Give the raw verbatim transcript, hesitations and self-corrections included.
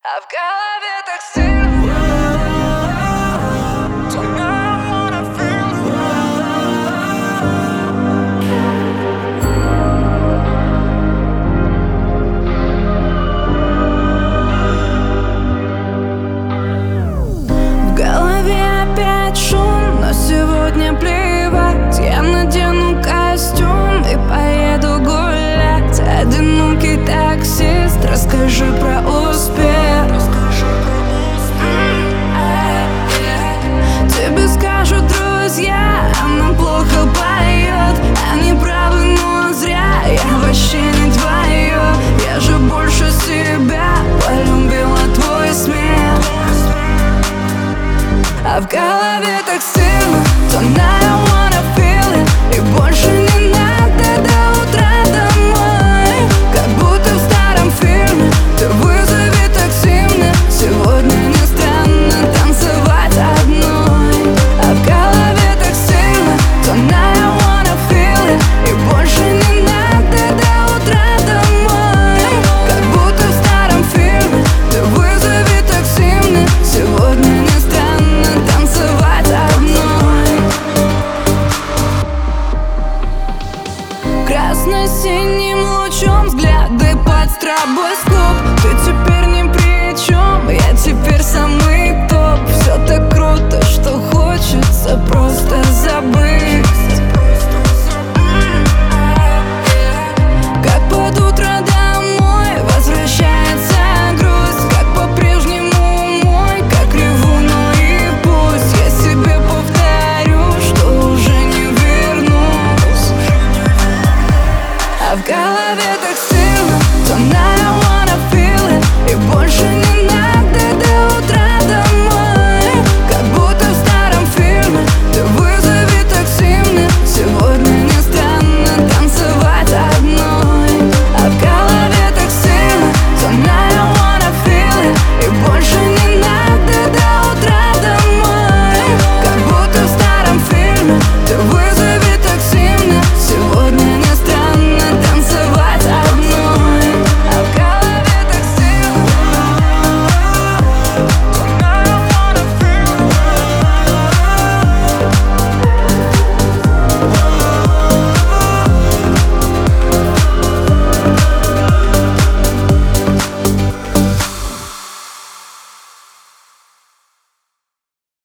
А в голове так сильно. Tonight I wanna feel. В голове опять шум, но сегодня плевать. Я надену костюм и поеду гулять. Одинокий таксист, расскажи про успех. Тебе скажут друзья, она плохо поет. Они правы, но зря, я вообще не твое. Я же больше себя полюбила твой смех. А в голове так сильно, то на